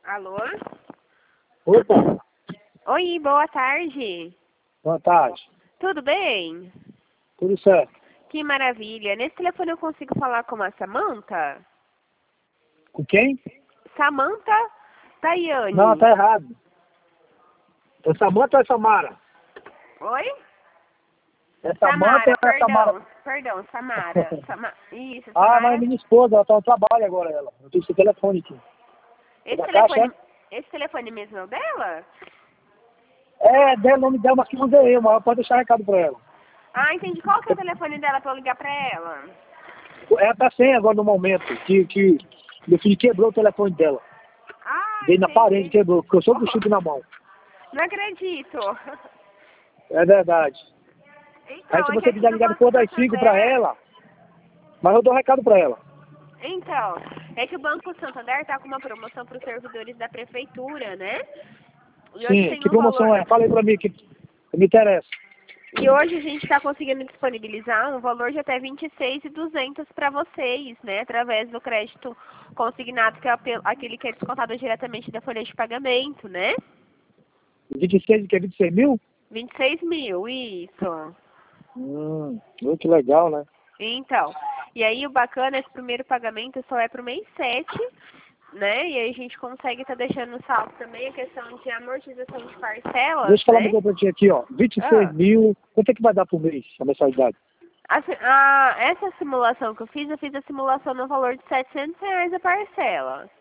Alô? Opa, Oi, boa tarde. boa tarde. Tudo bem? Tudo certo? Que maravilha. Nesse telefone eu consigo falar com a Samantha? Com quem? Samantha Tayane. Não, tá errado. É Samanta ou é Samara? Oi? É Samanta ou é Samara? Perdão, Samara. Isso, Ah, Samara. mas é minha esposa, ela tá no trabalho agora, ela. Eu tenho seu telefone aqui. É Esse da caixa, telefone, esse telefone mesmo é o dela? é? É, deu o nome dela, mas que não deu eu, mas pode deixar recado pra ela. Ah, entendi. Qual que é o telefone dela pra eu ligar pra ela? Ela tá sem agora no momento, que meu filho quebrou o telefone dela. Ah, Veio na parede, entendi. quebrou, ficou só com o chip na mão. Não acredito. É verdade. Aí Então, se é que você aqui quiser no ligar Banco depois das 5 pra Santander... ela, mas eu dou recado pra ela. Então, é que o Banco Santander tá com uma promoção para os servidores da prefeitura, né? E hoje Sim, tem que um valor. promoção é? Fala aí pra mim que me interessa. E hoje a gente está conseguindo disponibilizar um valor de até 26.200 para vocês, né? Através do crédito consignado, que é aquele que é descontado diretamente da folha de pagamento, né? 26, que é 26 mil? 26 mil, isso. Muito legal, né? Então, e aí o bacana, esse primeiro pagamento só é para o mês 7, né? E aí a gente consegue estar deixando salvo também a questão de amortização de parcelas, Deixa eu falar né? uma coisa pra ti aqui, ó. 26 Ah, mil, quanto é que vai dar por mês a mensalidade? essa simulação que eu fiz a simulação no valor de R$ 700 a parcela.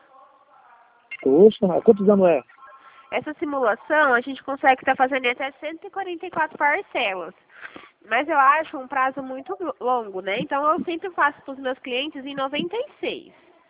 Poxa, quantos anos é? Essa simulação a gente consegue estar fazendo em até 144 parcelas. Mas eu acho um prazo muito longo, né? Então eu sempre faço para os meus clientes em 96.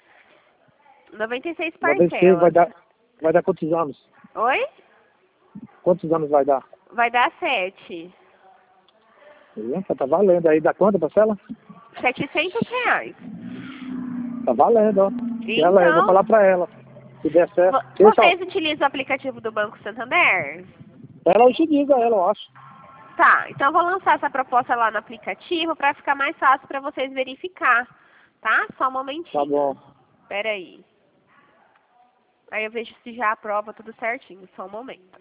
96 96 parcelas. vai dar quantos anos? Oi? Quantos anos vai dar? Vai dar 7. Eita, tá valendo aí. Dá quanto, parcela? R$ 700. Tá valendo, ó. Ela, eu vou Então, falar pra ela. Se der certo. vocês utilizam o aplicativo do Banco Santander? Ela utiliza ela, eu acho. Tá, então eu vou lançar essa proposta lá no aplicativo para ficar mais fácil para vocês verificar, tá? Só um Tá momentinho. bom. Pera aí. Aí eu vejo se já aprova tudo certinho, só um momento.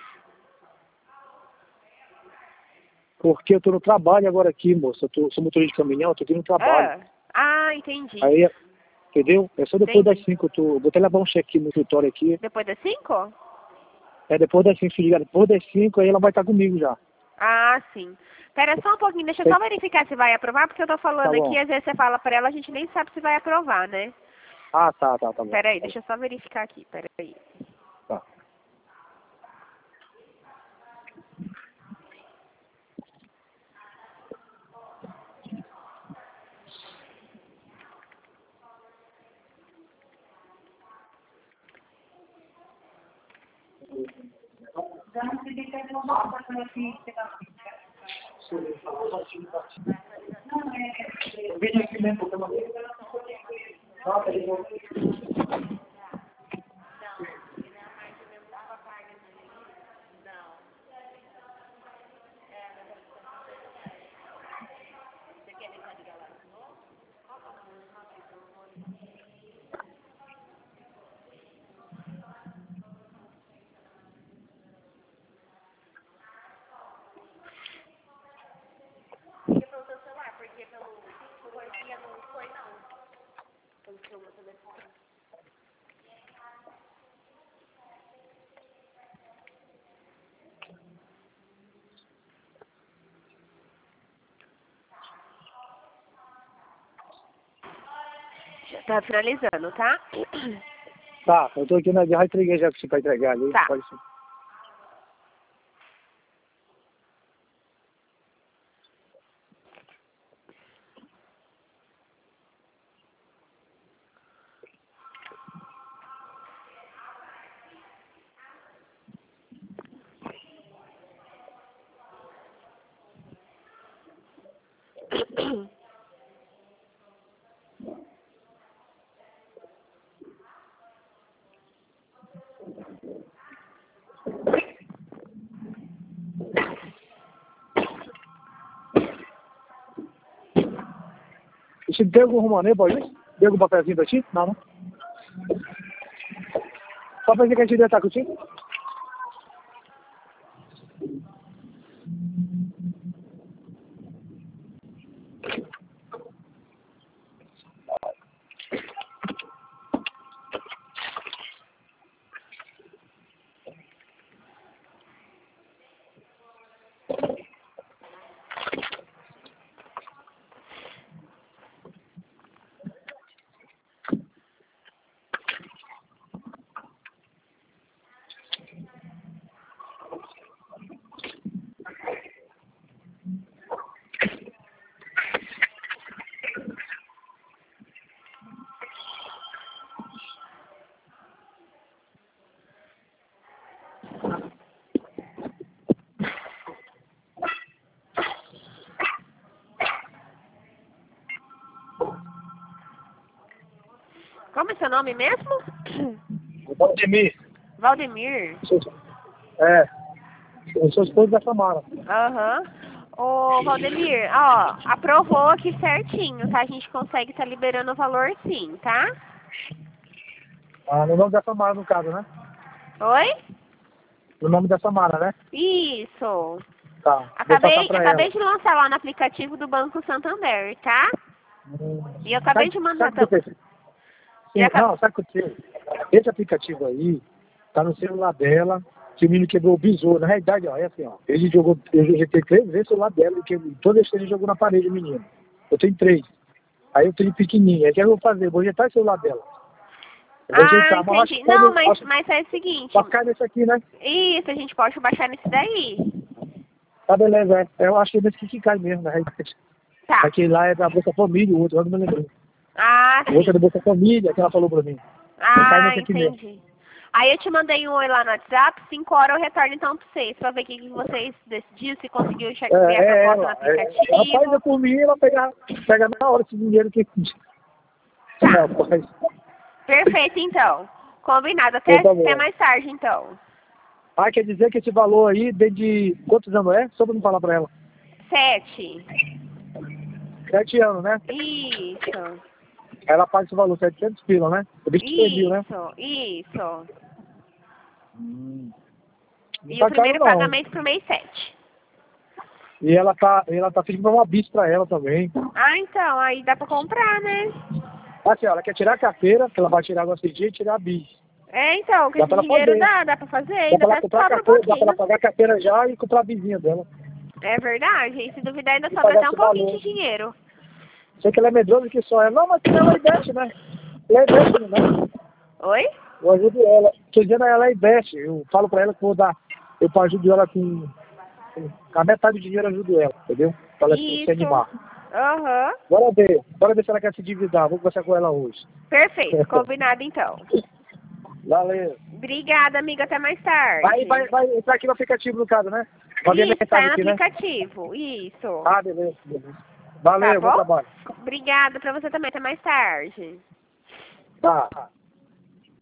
Porque eu tô no trabalho agora aqui, moça. Sou motorista de caminhão, eu tô aqui no trabalho. Entendi. Aí, entendeu? É só depois das Entendi. 5. Vou até levar um check no escritório aqui. Depois das 5? É depois das 5, se ligar depois das 5, aí ela vai estar comigo já. Ah, sim. Pera só um pouquinho, deixa eu só verificar se vai aprovar, porque eu tô Tá falando aqui, bom. às vezes você fala pra ela, a gente nem sabe se vai aprovar, né? Ah, tá bom. Pera aí, deixa eu só verificar aqui, pera aí. Tá. Já tá finalizando, tá? Tá, eu tô aqui já entreguei já que você vai entregar ali. Tá. Pode ser. E se tem algum rumo aí, pode ir? Tem algum papelzinho pra ti? Não, né? Só pra dizer que a gente já tá contigo? Como é seu nome mesmo? Valdemir. Valdemir. É. Eu sou esposo da Samara. Aham. Ô, Valdemir, ó, aprovou aqui certinho, tá? A gente consegue estar liberando o valor sim, tá? Ah, no nome da Samara, no caso, né? Oi? No nome da Samara, né? Isso. Tá. Vou passar pra Acabei ela. de lançar lá no aplicativo do Banco Santander, tá? E eu acabei de mandar Sabe o que também. aconteceu? Sim, não, sabe o que aconteceu? Esse aplicativo aí tá no celular dela, que o menino quebrou o besouro. Na realidade, ó, é assim, ó. Ele jogou, eu rejeitei 3 vezes o celular dela, e toda vez que ele jogou na parede, o menino. Eu tenho 3. Aí eu tenho pequenininho. Aí o que eu vou fazer? Eu vou rejeitar o celular dela. Eu vou Ah, rejeitar, mas eu acho entendi. que Não, pode, mas é o seguinte. pode ficar nesse aqui, né? Isso, a gente pode baixar nesse daí. Tá, beleza, é. Eu acho que é nesse que cai mesmo, na realidade. Tá. Aquele lá é da Bolsa Família, o outro eu não me lembro. Ah, O outro é da sim. Bolsa Família, que ela falou pra mim. Cai Ah, nesse aqui mesmo. entendi. Aí eu te mandei um oi lá no WhatsApp, 5 horas eu retorno então pra vocês, pra ver o que vocês decidiram, se conseguiu ver a proposta no Ela. aplicativo. Rapaz, por mim, ela pega na hora esse dinheiro que... Tá. Rapaz. Perfeito, então. Combinado. Então tá Até bom. mais tarde, então. Ah, quer dizer que esse valor aí, desde quantos anos é? Só pra não falar pra ela. 7. 7 anos, né? Isso. Ela paga esse valor, 700 pila, né? Eu vi que 3.000, né? Isso. Não E o tá caro, primeiro não. pagamento pro mês 7. E ela tá pedindo pra uma bis pra ela também. Ah, então, aí dá pra comprar, né? Assim, ó, ela quer tirar a carteira, que ela vai tirar agora esse dia e tirar a bis. É, então, com Dá esse pra ela dinheiro poder. dá pra fazer, Dá ainda pra ela até comprar a sobra um carteira, dá pra ela pouquinho. pagar a carteira já e comprar a bisinha dela. É verdade, e se duvidar ainda E sobra pagar até um esse pouquinho valor. de dinheiro. Sei que ela é medrosa que só ela. Não, mas ela investe, né? Ela investe, né? Oi? Eu ajudo ela. Tô dizendo a ela investe. Eu falo pra ela que vou dar. Eu ajudo ela com a metade do dinheiro, eu ajudo ela, entendeu? Pra ela se Isso. animar. Aham. Bora ver se ela quer se endividar. Vou conversar com ela hoje. Perfeito, combinado então. Valeu. Obrigada, amiga, até mais tarde. Vai entrar aqui no aplicativo, no caso, né? Vai ver a Isso, tá mensagem no aqui, né? aplicativo. Isso. Ah, beleza. Tá Valeu, bom bom? trabalho. Obrigada pra você também, até mais tarde. Tá.